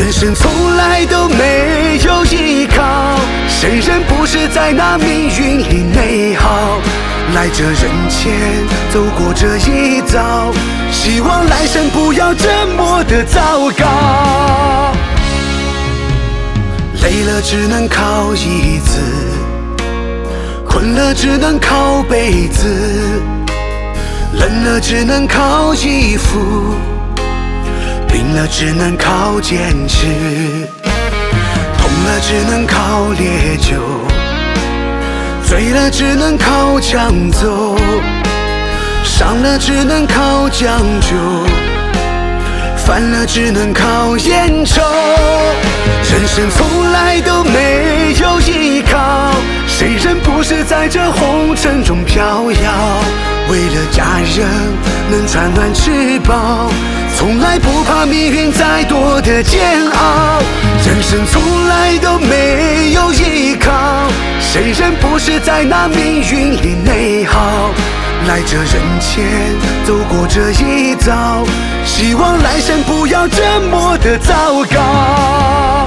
人生从来都没有依靠，谁人不是在那命运里内耗？来这人间，走过这一遭，希望来生不要这么的糟糕。累了只能靠椅子，困了只能靠被子，冷了只能靠衣服，病了只能靠坚持，痛了只能靠烈酒，醉了只能靠抢走，伤了只能靠将就，烦了只能靠烟抽。人生从来都没有依靠，谁人不是在这红尘中飘摇？为了家人能穿暖吃饱，从来不怕命运再多的煎熬。人生从来都没有依靠，谁人不是在那命运里内耗？来这人间，走过这一遭，希望来生不要这么的糟糕。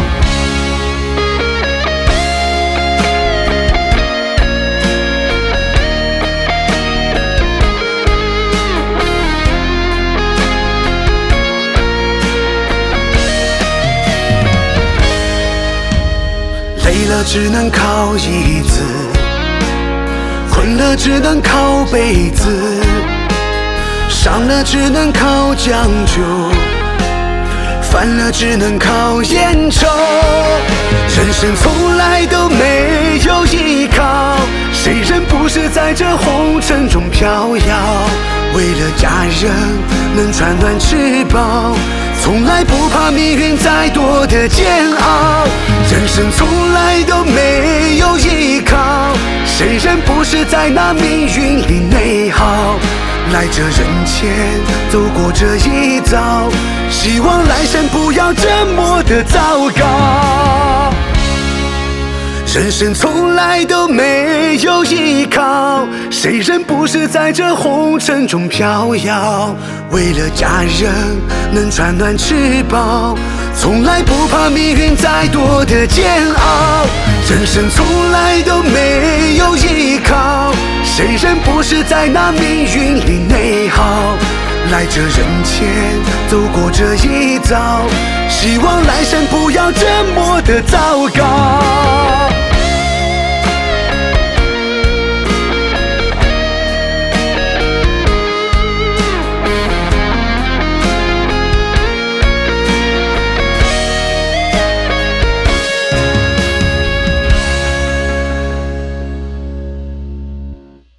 累了只能靠椅子，困了只能靠被子，伤了只能靠将就，烦了只能靠烟抽。人生从来都没有依靠，谁人不是在这红尘中飘摇？为了家人能穿暖吃饱，从来不怕命运再多的煎熬。人生从来都没有依靠，谁人不是在那命运里内耗？来这人间，走过这一遭，希望来生不要这么的糟糕。人生从来都没有依靠，谁人不是在这红尘中飘摇？为了家人能穿暖吃饱，从来不怕命运再多的煎熬。人生从来都没有依靠，谁人不是在那命运里内耗？来这人间，走过这一遭，希望来生不要这么的糟糕。